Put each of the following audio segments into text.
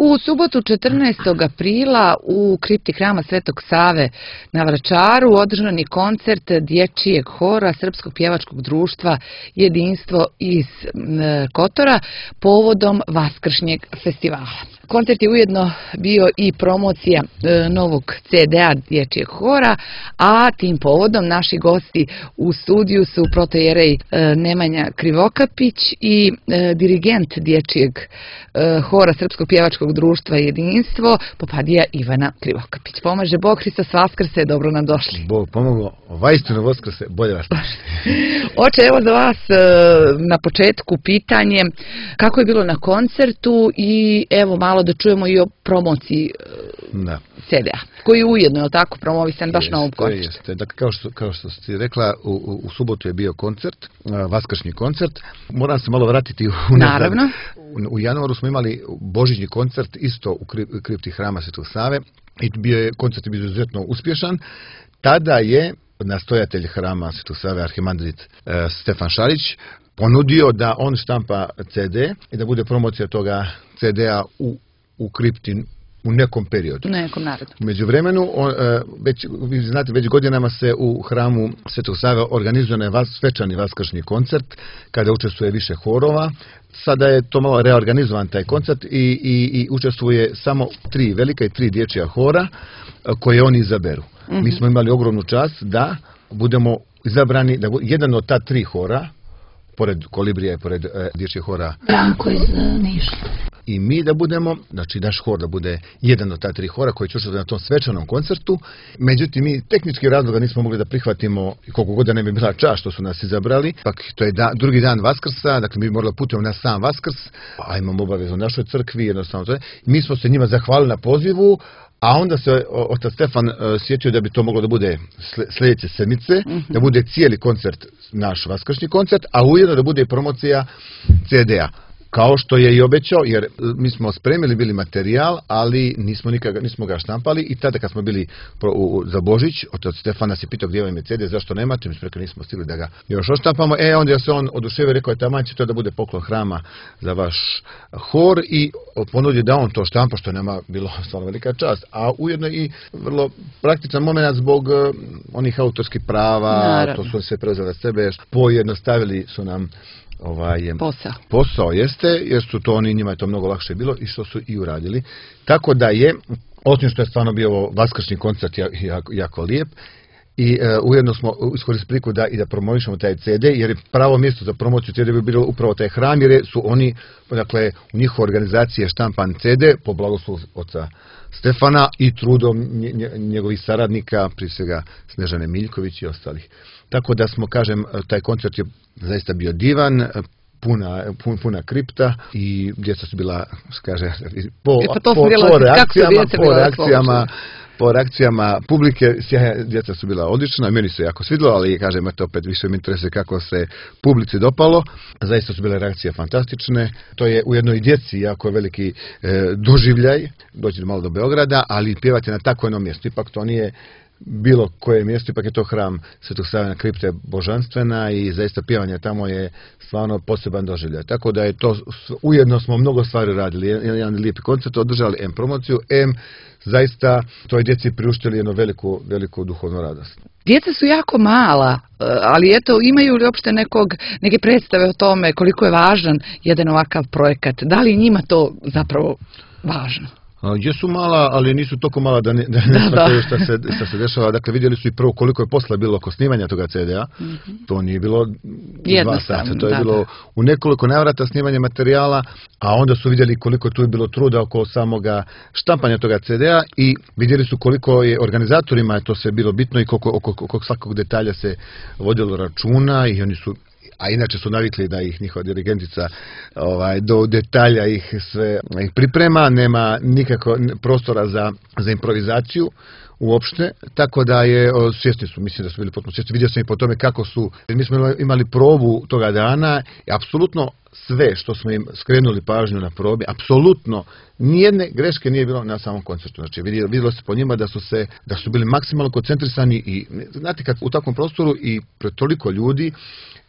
U subotu 14. aprila u kripti Hrama Svetog Save na Vračaru održan je koncert dječjeg hora Srpskog pjevačkog društva Jedinstvo iz Kotora povodom Vaskršnjeg festivala. Koncert je ujedno bio i promocija novog CD-a dječjeg hora, a tim povodom naši gosti u studiju su protojerej Nemanja Krivokapić i dirigent dječjeg hora Srpskog pjevačkog društva Jedinstvo, Popadija Ivana Krivokapić. Pomaže Bog, Hristos Vaskrse, dobro nam došli. Bog pomoglo, vajstinu Vaskrse, bolje vas našli. Oče, evo za vas na početku pitanje, kako je bilo na koncertu i evo malo da čujemo i o promociji CD-a, koji je ujedno, je tako, promovisan baš na ovom koncertu. Jeste. Dakle, kao što si rekla, u subotu je bio koncert, vaskršnji koncert. Moram se malo vratiti unazad. Naravno. U januaru smo imali božićni koncert isto u kripti Hrama Svetog Save i koncert je bio izuzetno uspješan. Tada je nastojatelj Hrama Svetog Save, arhimandrit Stefan Šarić, ponudio da on štampa CD i da bude promocija toga CD-a u kripti u nekom periodu. U nekom narodu. U međuvremenu, vi znate, već godinama se u Hramu Svetog Save organizuje svečani vaskršnji koncert, kada učestvuje više horova. Sada je to malo reorganizovan taj koncert i učestvuje samo 3 velika i 3 dječja hora koje oni izaberu. Mi smo imali ogromnu čast da budemo izabrani, da jedan od ta 3 hora, pored Kolibrija i pored dječjeg hora Branko iz Niša. I mi da budemo, znači naš hor da bude jedan od ta 3 hora koji će učestvovati na tom svečanom koncertu. Međutim, mi tehnički razloga nismo mogli da prihvatimo, koliko god da ne bi bila čast što su nas izabrali. Pak to je drugi dan Vaskrsa, dakle mi morali putujemo na sam Vaskrs, a imamo obavezu u našoj crkvi, jednostavno to je. Mi smo se njima zahvalili na pozivu, a onda se otac Stefan sjetio da bi to moglo da bude sljedeće sedmice, da bude cijeli koncert, naš vaskršnji koncert, a ujedno da bude promocija CD-a. Kao što je i obećao, jer mi smo spremili bili materijal, ali nismo ga štampali i tada kad smo bili za Božić, otac Stefan nas je pitao gdje vam je CD, zašto nemate, mi smo rekli nismo stigli da ga još oštampamo, onda je se on oduševio, rekao je taman će to da bude poklon Hrama za vaš hor i ponudio da on to štampa, što je nama bilo stvarno velika čast, a ujedno i vrlo praktičan moment zbog onih autorskih prava. Naravno. To su se preuzeli sebe, pojednostavili su nam posao jeste, jer su to njima je to mnogo lakše bilo i što su i uradili. Tako da je, osim što je stvarno bio vaskršnji koncert jako lijep, i ujedno smo iskoristili priliku da promovišemo taj CD, jer je pravo mjesto za promociju CD bi bilo upravo taj hram, jer su oni, dakle, u njihovoj organizaciji je štampan CD po blagoslovu oca Stefana i trudom njegovih saradnika, prije svega Snežane Miljković i ostalih. Tako da smo, kažem, taj koncert je zaista bio divan, puna kripta i djeca su bila, kaže, po reakcijama publike, djeca su bila odlična, meni se jako svidjelo, ali kažem, eto opet više mi interesuje kako se publici dopalo. Zaista su bile reakcije fantastične. To je ujedno i djeci jako veliki doživljaj, doći malo do Beograda, ali pjevati na takvo jedno mjesto. Ipak to nije bilo koje mjesto, ipak je to hram Svetog Save, kripta je božanstvena i zaista pjevanje tamo je stvarno poseban doživljaj. Tako da je to, ujedno smo mnogo stvari radili, jedan lijepi koncert održali, promociju, zaista toj djeci priuštili jednu veliku duhovnu radost. Djeca su jako mala, ali eto, imaju li uopšte neke predstave o tome koliko je važan jedan ovakav projekat? Da li njima to zapravo važno? Jesu mala, ali nisu toliko mala da ne shvataju šta se dešava. Dakle, vidjeli su i prvo koliko je posla bilo oko snimanja toga CD-a. To nije bilo 2 sata. To je bilo u nekoliko navrata snimanje materijala, a onda su vidjeli koliko tu je bilo truda oko samoga štampanja toga CD-a i vidjeli su koliko je organizatorima je to sve bilo bitno i oko svakog detalja se vodilo računa i oni su, a inače su navikli da ih njihova dirigentica do detalja ih sve priprema, nema nikako prostora za improvizaciju uopšte, tako da je, svjesni su, mislim da su bili potpuno svjesni, vidio sam i po tome kako su, mi smo imali probu toga dana i apsolutno sve što smo im skrenuli pažnju na probi, apsolutno nijedne greške nije bilo na samom koncertu. Znači, vidjelo se po njima da su bili maksimalno koncentrisani i znate, kad u takvom prostoru i pred toliko ljudi,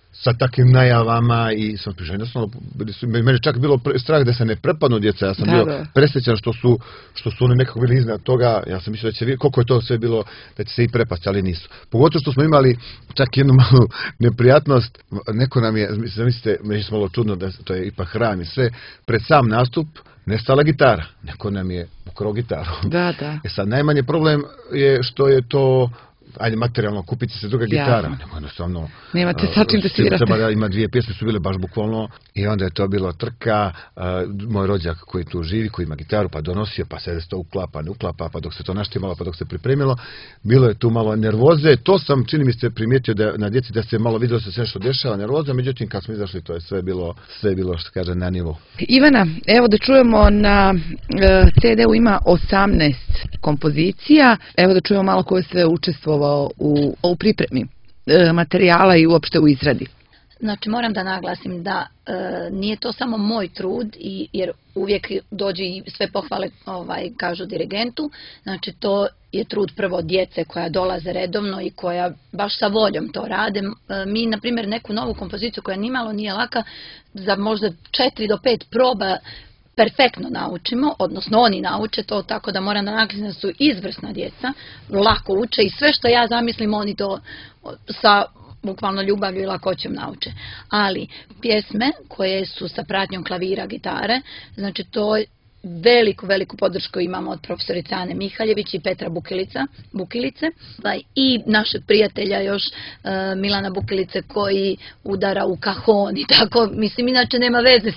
sa takvim najavama i sam prišao. Jednostavno, meni čak bilo strah da se ne prepadnu djeca. Ja sam bio presrećan što su oni nekako bili iznad toga. Ja sam mislio da će vidjeti koliko je to sve bilo, da će se i prepasti, ali nisu. Pogotovo što smo imali čak jednu malu neprijatnost. Neko nam je, zamislite, meni je malo čudno da to je ipak hram i sve, pred sam nastup nestala gitara. Neko nam je ukrao gitaru. Da. Sad, najmanji problem je što je to, ajde, materijalno, kupiti se druga gitara. Jednostavno, nemate sa čim da svirate. Ima 2 pjesme, su bile baš bukvalno, i onda je to bilo trka. Moj rođak koji tu živi, koji ima gitaru, pa donosio, pa se to uklapa, ne uklapa, pa dok se to naštimalo, pa dok se pripremilo. Bilo je tu malo nervoze. To sam, čini mi se, primijetio da na djeci da se malo vidio se sve što dešava, nervoza, međutim kad smo izašli, to je sve bilo što kaže na nivou. Ivana, evo da čujemo, na CD-u ima 18 kompozicija. Evo da čujemo malo ko je sve učestvovao u pripremi materijala i uopšte u izradi. Znači, moram da naglasim da nije to samo moj trud, jer uvijek dođe i sve pohvale kažu dirigentu. Znači, to je trud prvo djece koja dolaze redovno i koja baš sa voljom to rade. Mi, na primjer, neku novu kompoziciju koja nimalo nije laka, za možda 4 do 5 proba perfektno naučimo, odnosno oni nauče to, tako da moram da naglasim da su izvrsna djeca, lako uče i sve što ja zamislim oni to sa bukvalno ljubavlju i lakoćom nauče. Ali pjesme koje su sa pratnjom klavira, gitare, znači to veliku podršku imamo od profesorice Ane Mihaljević i Petra Bukilice i našeg prijatelja još Milana Bukilice koji udara u kahon i tako, mislim, inače nema veze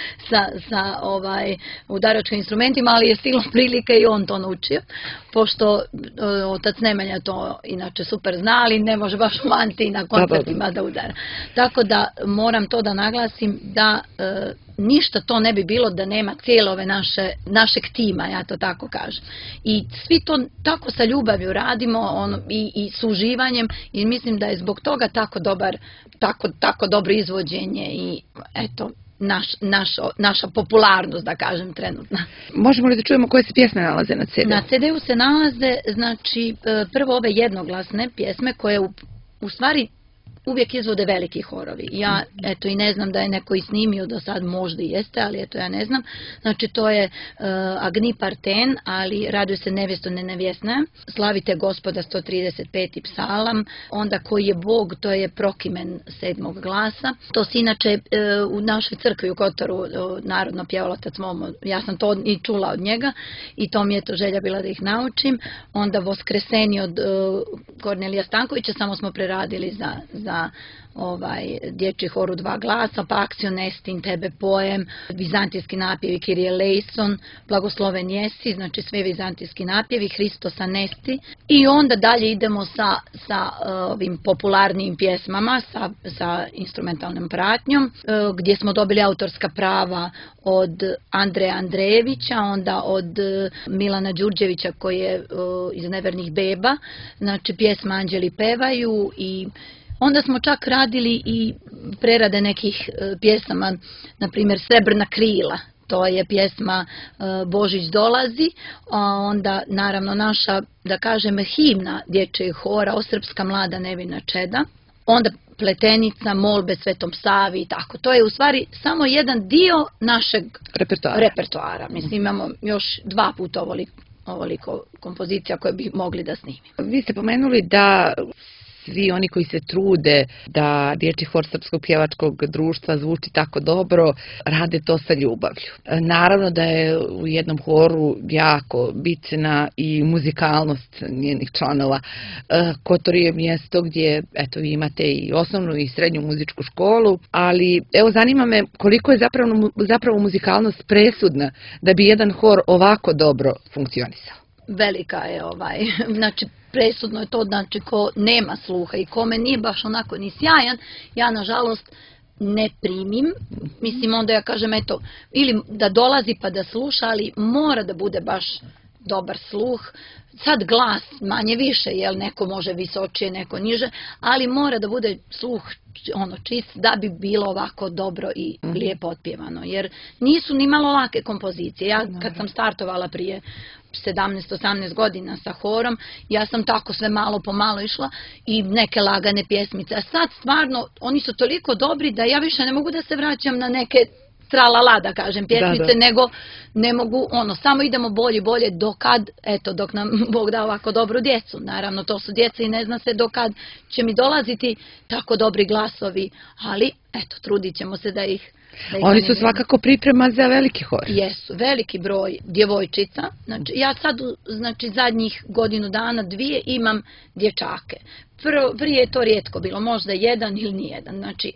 sa udaračkim instrumentima, ali je silom prilike i on to naučio, pošto otac Nemanja to inače super zna, ali ne može baš u manti na koncertima da udara. Tako da moram to da naglasim da ništa to ne bi bilo da nema cijele ove našeg tima, ja to tako kažem. I svi to tako sa ljubavlju radimo i s uživanjem i mislim da je zbog toga tako dobro izvođenje i eto, naša popularnost, da kažem, trenutna. Možemo li da čujemo koje se pjesme nalaze na CD-u? Na CD-u se nalaze, znači, prvo ove jednoglasne pjesme koje u stvari uvijek izvode veliki horovi. Ja, eto, i ne znam da je neko i snimio do sad, možda i jeste, ali eto, ja ne znam. Znači, to je Agni Parten, ali raduje se nevjesto ne nevjesna. Slavite Gospoda, 135. psalam. Onda Koji je Bog, to je Prokimen 7. glasa. To se inače u našoj crkvi u Kotoru narodno pjevalo otac Momo. Ja sam to i čula od njega i to mi je to želja bila da ih naučim. Onda Voskreseni od Kornelija Stankovića, samo smo preradili za dječji hor u 2 glasa, pa Aksion Estin, Tebe pojem, vizantijski napjevi Kirije Lejson, Blagosloven jesi, znači sve vizantijski napjevi, Hristos anesti. I onda dalje idemo sa ovim popularnim pjesmama, sa instrumentalnom pratnjom, gdje smo dobili autorska prava od Andreja Andrejevića, onda od Milana Đurđevića koji je iz Nevernih beba, znači pjesma Anđeli pevaju i onda smo čak radili i prerade nekih pjesama, na primjer Srebrna krila, to je pjesma Božić dolazi, a onda naravno naša, da kažem, himna dječjeg hora, Osrpska mlada nevina čeda, onda Pletenica, molbe Svetom Savi i tako. To je u stvari samo jedan dio našeg repertoara. Mislim, imamo još 2 puta ovoliko kompozicija koje bi mogli da snimimo. Vi ste pomenuli da svi oni koji se trude da dječji hor Srpskog pjevačkog društva zvuči tako dobro, rade to sa ljubavlju. Naravno da je u jednom horu jako bitna i muzikalnost njenih članova. Kotor je mjesto gdje, eto, vi imate i osnovnu i srednju muzičku školu, ali evo, zanima me koliko je zapravo muzikalnost presudna da bi jedan hor ovako dobro funkcionisao. Velika je znači presudno je to, znači ko nema sluha i kome nije baš onako ni sjajan, ja nažalost ne primim, mislim onda ja kažem eto, ili da dolazi pa da sluša, ali mora da bude baš dobar sluh, sad glas manje više, jel neko može visočije, neko niže, ali mora da bude sluh čist da bi bilo ovako dobro i lijepo otpjevano, jer nisu ni malo lake kompozicije. Ja kad sam startovala prije 17-18 godina sa horom, ja sam tako sve malo po malo išla i neke lagane pjesmice. A sad stvarno, oni su toliko dobri da ja više ne mogu da se vraćam na neke tralala, da kažem, pjesmice, nego ne mogu, samo idemo bolje, dok nam Bog da ovako dobru djecu. Naravno, to su djeca i ne zna se dokad će mi dolaziti tako dobri glasovi, ali, eto, trudit ćemo se da ih... Oni su svakako priprema za veliki hor. Jesu, veliki broj djevojčica. Znači, ja sad, zadnjih godinu dana, 2 imam dječake. Prije je to rijetko bilo, možda 1 ili nijedan. Znači,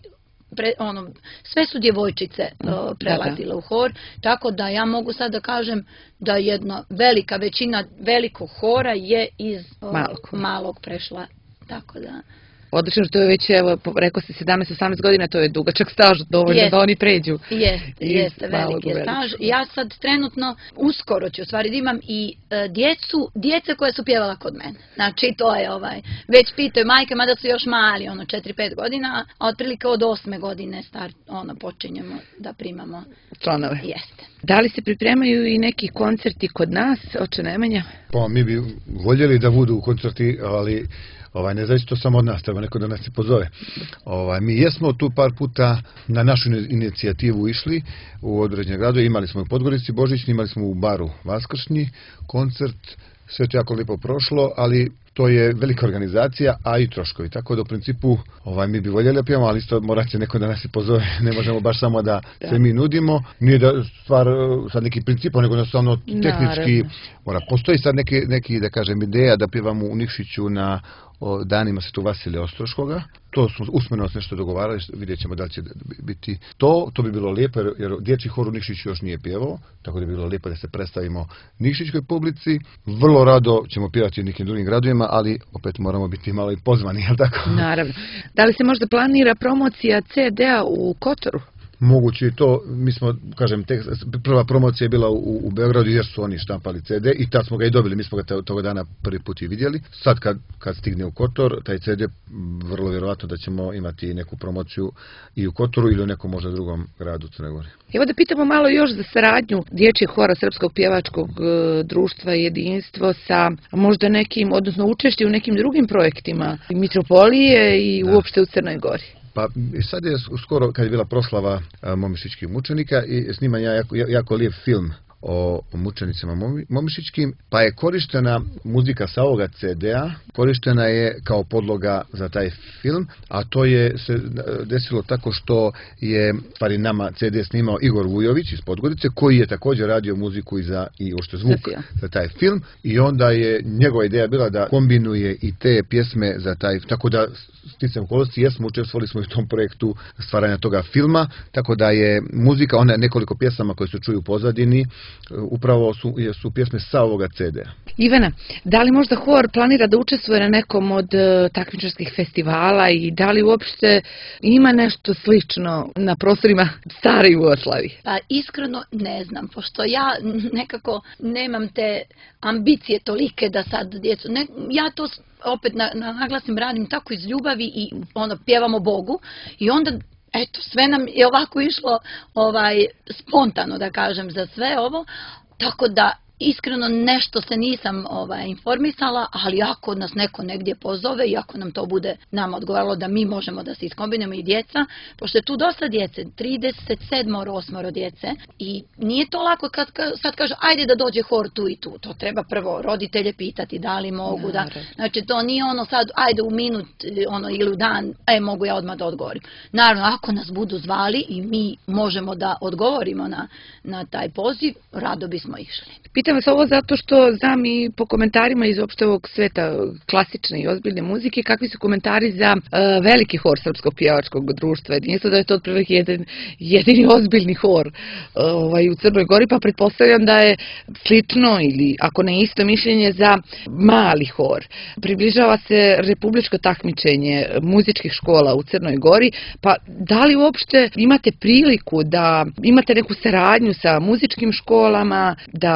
sve su djevojčice prelazile u hor, tako da ja mogu sad da kažem da jedna velika većina velikog hora je iz malog prešla, tako da... Odlično, to je već, evo, rekao se 17-18 godina, to je dugačak staž, dovoljno da oni pređu. Jeste, veliki je staž. Ja sad trenutno, uskoro ću, u stvari, da imam i djece koje su pjevala kod mene. Znači, to je već pitaju majke, mada su još mali, 4-5 godina, a otprilike od 8. godine počinjemo da primamo članove. Jeste. Da li se pripremaju i neki koncerti kod nas, oče Nemanja? Pa mi bi voljeli da budu koncerti, ali ne zavisi to samo od nas, treba neko da nas se pozove. Mi jesmo tu par puta na našu inicijativu išli u određene gradove, imali smo u Podgorici božićni, imali smo u baru Vaskršnji koncert, sve to jako lijepo prošlo, ali to je velika organizacija, a i troškovi. Tako da u principu mi bi voljeli da pijemo, ali isto mora će neko da nas se pozove. Ne možemo baš samo da se mi nudimo. Nije da stvar sad neki principa, nego jednostavno tehnički mora. Postoji sad neki, da kažem, ideja da pjevamo u Nikšiću na danima Svetog Vasilija Ostroškoga. To smo usmeno nešto dogovarali, vidjet ćemo da li će biti to. To bi bilo lijepo, jer dječji hor u Nikšiću još nije pjevao, tako da bi bilo lijepo da se predstavimo nikšićkoj publici. Vrlo rado ćemo pjevati u nekim drugim gradovima, ali opet moramo biti malo i pozvani, jel tako? Naravno. Da li se možda planira promocija CD-a u Kotoru? Moguće i to, mi smo, kažem, prva promocija je bila u Beogradu jer su oni štampali CD i tad smo ga i dobili, mi smo ga toga dana prvi put i vidjeli. Sad kad stigne u Kotor, taj CD, vrlo vjerovatno da ćemo imati neku promociju i u Kotoru ili u nekom možda drugom gradu u Crnoj Gori. Evo da pitamo malo još za saradnju dječjeg hora Srpskog pjevačkog društva Jedinstvo sa možda nekim, odnosno učešće u nekim drugim projektima Mitropolije i uopšte u Crnoj Gori. Pa sad je skoro, kad je bila proslava momišićkih mučenika, i sniman jako lijep film o mučenicima momišićkim, pa je korištena muzika sa ovoga CD-a, korištena je kao podloga za taj film, a to je se desilo tako što je stvari nama CD snimao Igor Vujović iz Podgorice, koji je također radio muziku i uopšte zvuk za taj film, i onda je njegova ideja bila da kombinuje i te pjesme za taj, tako da sticajem okolnosti učestvovali smo u tom projektu stvaranja toga filma, tako da je muzika, ona nekoliko pjesama koje se čuju u pozadini, upravo su pjesme sa ovoga CD-a. Ivana, da li možda hor planira da učestvuje na nekom od takmičarskih festivala i da li uopšte ima nešto slično na prostorima stare Jugoslavije? Pa iskreno ne znam, pošto ja nekako nemam te ambicije tolike da sad djecu, ja to opet naglasim, radim tako iz ljubavi i pjevamo Bogu i onda eto, sve nam je ovako išlo spontano, da kažem, za sve ovo, tako da iskreno nešto se nisam informisala, ali ako nas neko negdje pozove i ako nam to bude nama odgovaralo da mi možemo da se iskombinemo i djeca, pošto je tu dosta djece, 37-8 djece i nije to lako kad sad kaže ajde da dođe hor tu i tu, to treba prvo roditelje pitati da li mogu da, znači to nije sad ajde u minut ili u dan, mogu ja odmah da odgovorim. Naravno, ako nas budu zvali i mi možemo da odgovorimo na taj poziv, rado bismo išli. Pitam vas ovo zato što znam i po komentarima iz opšte ovog sveta klasične i ozbiljne muzike, kakvi su komentari za veliki hor Srpskog pjevačkog društva Jedinstvo, da je to otprilike jedini ozbiljni hor u Crnoj Gori, pa pretpostavljam da je slično ili ako ne isto mišljenje za mali hor. Približava se republičko takmičenje muzičkih škola u Crnoj Gori, pa da li uopšte imate priliku da imate neku saradnju sa muzičkim školama, da učestvujete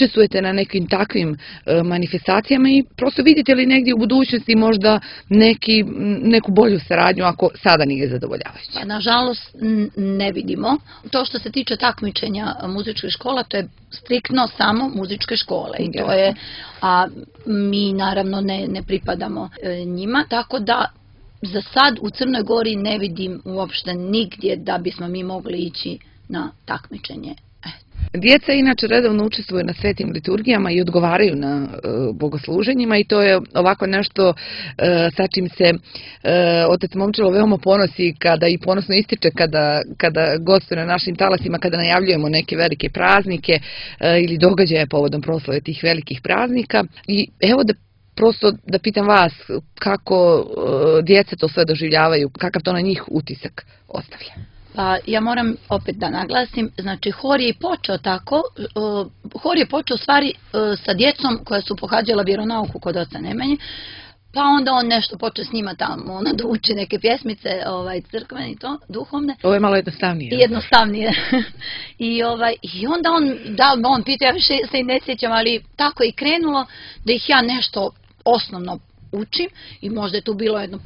učestvujete na nekim takvim manifestacijama i prosto vidite li negdje u budućnosti možda neku bolju saradnju ako sada nije zadovoljavajuća? Pa, nažalost, ne vidimo. To što se tiče takmičenja muzičkih škola, to je striktno samo muzičke škole i to je, a mi naravno ne pripadamo njima, tako da za sad u Crnoj Gori ne vidim uopšte nigdje da bismo mi mogli ići na takmičenje. Djeca inače redovno učestvuju na svetim liturgijama i odgovaraju na bogosluženjima i to je ovako nešto sa čim se otac Momčilo veoma ponosi kada i ponosno ističe kada gostuje na našim talasima, kada najavljujemo neke velike praznike ili događaje povodom proslave tih velikih praznika. I evo prosto da pitam vas kako djeca to sve doživljavaju, kakav to na njih utisak ostavlja. Pa ja moram opet da naglasim, znači hor je i počeo tako, hor je počeo u stvari sa djecom koja su pohađala vjeronauku kod oca Nemanje, pa onda on nešto počeo s njima tamo, da uči neke pjesmice crkvene i to, duhovne. Ovo je malo jednostavnije. Jednostavnije. I onda on pita, ja više se i ne sjećam, ali tako je i krenulo da ih ja nešto osnovno učim i možda je tu bilo jedno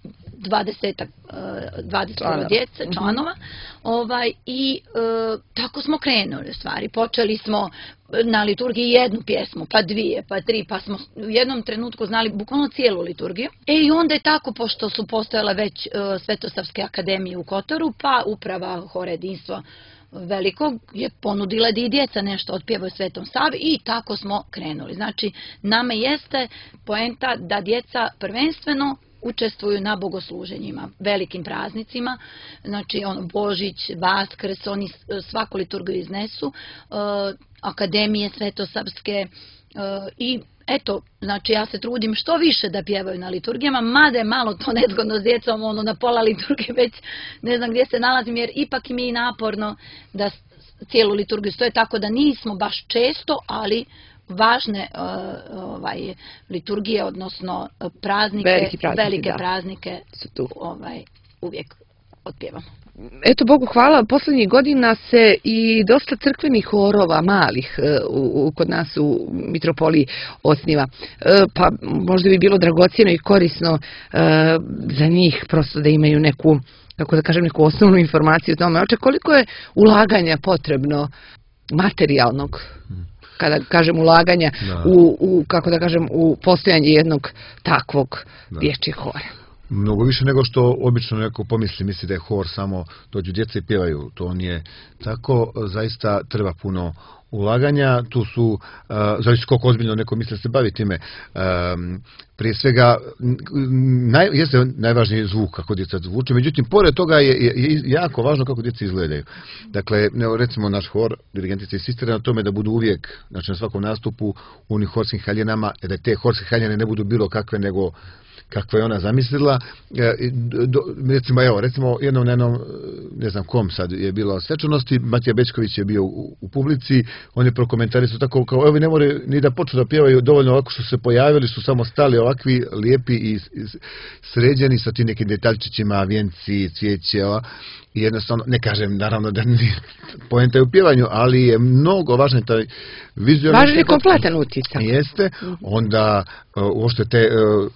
20 djece, članova, i tako smo krenuli u stvari. Počeli smo na liturgiji jednu pjesmu, pa dvije, pa tri, pa smo u jednom trenutku znali bukvalno cijelu liturgiju. I onda je tako, pošto su postojale već Svetosavske akademije u Kotoru, pa uprava Hora Jedinstvo Velikog je ponudila da i djeca nešto otpjevaju Svetom Savi i tako smo krenuli. Znači, nama jeste poenta da djeca prvenstveno učestvuju na bogosluženjima, velikim praznicima, znači Božić, Vaskrs, oni svaku liturgiju iznesu, akademije svetosavske i eto, znači ja se trudim što više da pjevaju na liturgijama, mada je malo to nezgodno s djecom, na pola liturgije već ne znam gdje se nalazim, jer ipak mi je naporno da cijelu liturgiju stoje, tako da nismo baš često, ali važne liturgije, odnosno praznike, velike praznike uvijek otpjevamo. Eto, Bogu hvala, posljednjih godina se i dosta crkvenih horova, malih, kod nas u mitropoliji osniva. Pa možda bi bilo dragocjeno i korisno za njih prosto da imaju neku, kako da kažem, neku osnovnu informaciju o tome. Oče, koliko je ulaganja potrebno materijalnog, kada kažem ulaganja, kako da kažem, u postojanje jednog takvog dječjeg hora? Mnogo više nego što obično neko misli da je hor samo dođu djeca i pjevaju. To nije tako, zaista treba puno ulaganja. Tu su, zavisi koliko ozbiljno neko misli se bavi time. Prije svega, jeste najvažniji zvuk kako djeca zvuče, međutim, pored toga je jako važno kako djeca izgledaju. Dakle, recimo naš hor, dirigentice insistira na tome da budu uvijek, znači na svakom nastupu, u onih horskim haljenama, da te horske haljene ne budu bilo kakve nego kakva je ona zamislila. Recimo jednom na jednom, ne znam kom sad je bilo svečanosti, Matija Bečković je bio u publici, on je prokomentarisao tako kao, evo ne more ni da počnu da pjevaju, dovoljno ovako što se pojavili, su samo stali ovakvi lijepi i sređeni sa tim nekim detaljčićima, vjenci, cvijeće, i jednostavno, ne kažem naravno da nije poenta je u pjevanju, ali je mnogo važan taj vizualni... Važan je kompletan utisak. Jeste, onda uopšte te...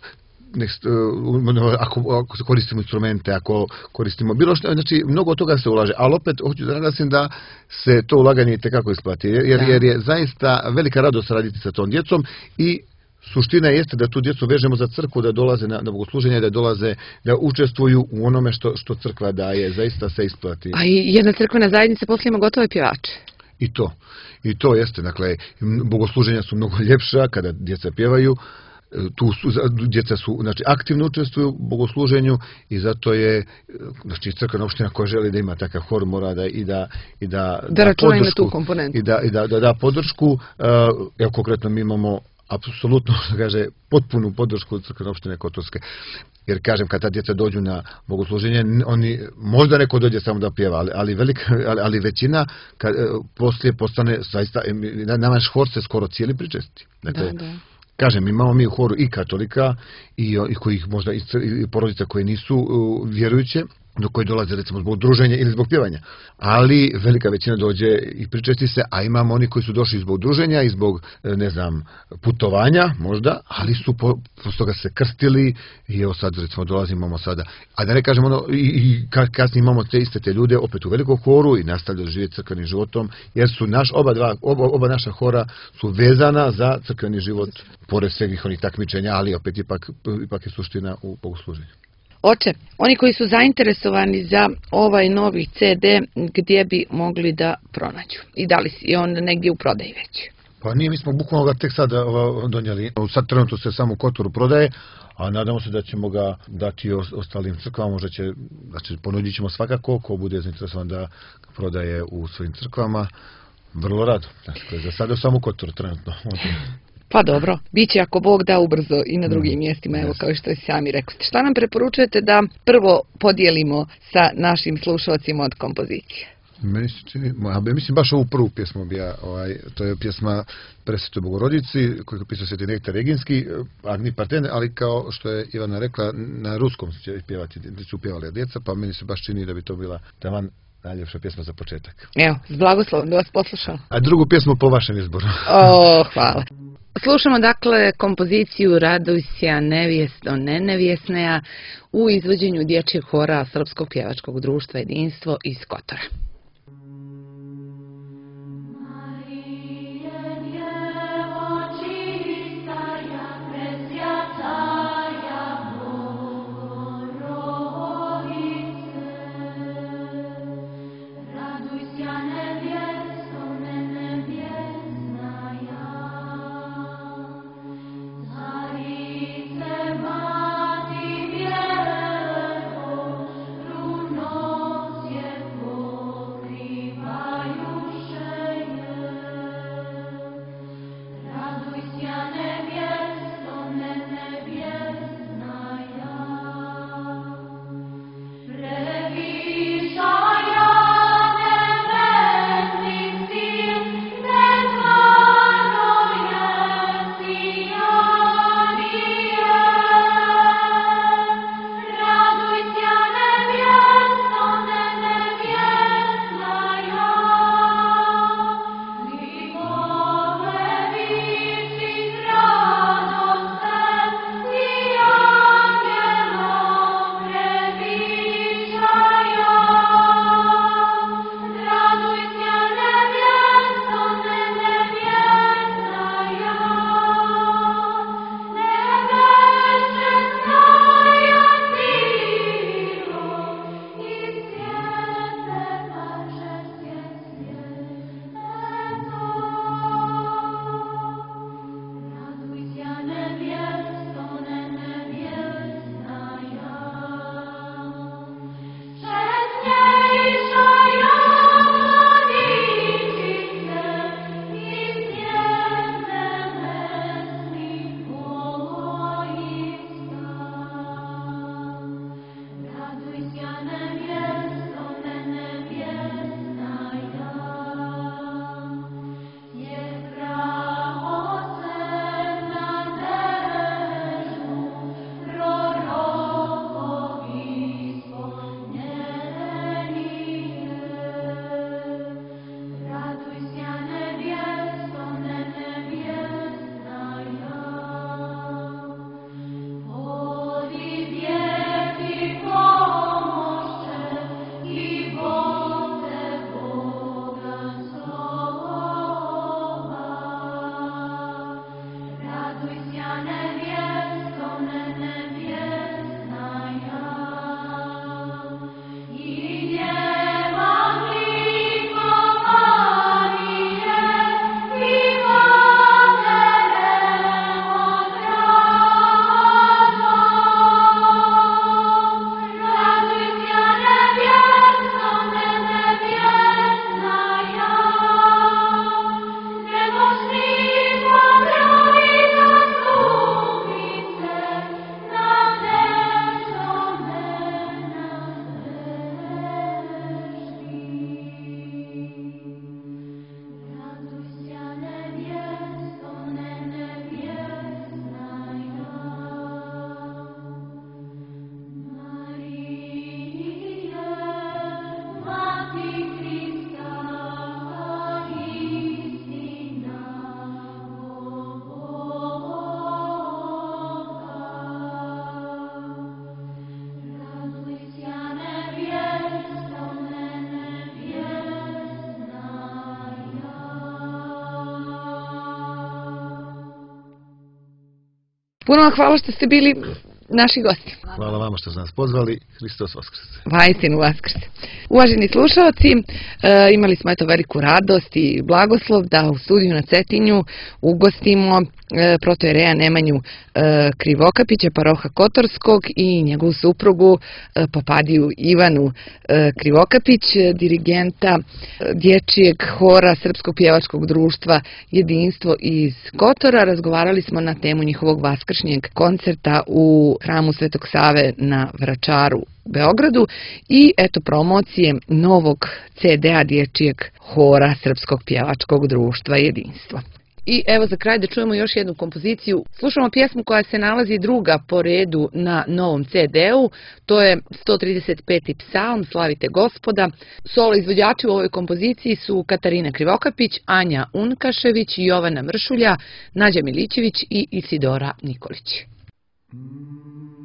ako koristimo instrumente, ako koristimo bilo što, znači mnogo od toga se ulaže, ali opet hoću da naglasim da se to ulaganje itekako isplati, jer je zaista velika radost raditi sa tom djecom i suština jeste da tu djecu vežemo za crkvu, da dolaze na bogosluženje, da učestvuju u onome što crkva daje, zaista se isplati. A i jedna crkvena zajednica poslije ima gotove pjevače. I to jeste, dakle, bogosluženja su mnogo ljepša kada djeca pjevaju. Tu djeca su, znači, aktivno učestvuju u bogosluženju i zato je, znači, crkvena opština koja želi da ima takav hor mora da računaju na tu komponentu. I da podršku. Evo, konkretno mi imamo apsolutno, da kaže, potpunu podršku crkvene opštine Kotorske. Jer, kažem, kad ta djeca dođu na bogosluženje, oni, možda neko dođe samo da pjeva, ali većina poslije postane, zaista, naš hor se skoro cijeli pričesti. Dakle, kažem, imamo mi u horu i katolika i kojih možda i porodica koje nisu vjerujuće, do koji dolaze recimo zbog druženja ili zbog pjevanja. Ali velika većina dođe i pričesti se, a imamo oni koji su došli zbog druženja i zbog, ne znam, putovanja možda, ali su posle toga se krstili i evo sad recimo imamo sada. A da ne kažem kasnije imamo te iste te ljude opet u velikom horu i nastavljaju živjeti crkvenim životom, jer su oba naša hora su vezana za crkveni život, pored svih onih takmičenja, ali opet ipak je suština u bogosluženju. Oče, oni koji su zainteresovani za ovaj novi CD, gdje bi mogli da pronađu? I da li je on negdje u prodaji već? Pa nije, mi smo bukvalno ga tek sad donijeli. Sad trenutno se samo u Kotoru prodaje, a nadamo se da ćemo ga dati ostalim crkvama. Možda ponudit ćemo svakako, ko bude zainteresovan da prodaje u svojim crkvama. Vrlo rado. Dakle, za sada samo u Kotoru trenutno. Pa dobro, bit će ako Bog da ubrzo i na drugim mjestima, evo kao što i sami rekli. Šta nam preporučujete da prvo podijelimo sa našim slušalcima od kompozicije? Meni se čini, mislim baš ovu prvu pjesmu to je pjesma Presvetoj Bogorodici koju je pisao Sveti Nektar Reginski, Agni Partene, ali kao što je Ivana rekla, na ruskom će pjevati, su pjevali djeca, pa meni se baš čini da bi to bila taman najljepša pjesma za početak. Evo, s blagoslovom da vas poslušao. A drugu pjesmu po vašem izboru. Hvala. Slušamo dakle kompoziciju Raduj sja nevijesto nenevjesneja u izvođenju dječjeg hora Srpskog pjevačkog društva Jedinstvo iz Kotora. Puno vam hvala što ste bili naši gosti. Hvala vama što ste nas pozvali. Hristos Vaskrse. Vajstinu Vaskrse. Uvaženi slušalci, imali smo veliku radost i blagoslov da u studiju na Cetinju ugostimo protojereja Nemanju Krivokapića, paroha Kotorskog, i njegovu suprugu Papadiju Ivanu Krivokapić, dirigenta dječjeg hora Srpskog pjevačkog društva Jedinstvo iz Kotora. Razgovarali smo na temu njihovog vaskršnjeg koncerta u hramu Svetog Save na Vračaru u Beogradu i promocije novog CD-a dječjeg hora Srpskog pjevačkog društva Jedinstvo. I evo za kraj da čujemo još jednu kompoziciju. Slušamo pjesmu koja se nalazi druga po redu na novom CD-u. To je 135. psalm Slavite Gospoda. Solo izvođači u ovoj kompoziciji su Katarina Krivokapić, Anja Unkašević, Jovana Mršulja, Nađa Milićević i Isidora Nikolić.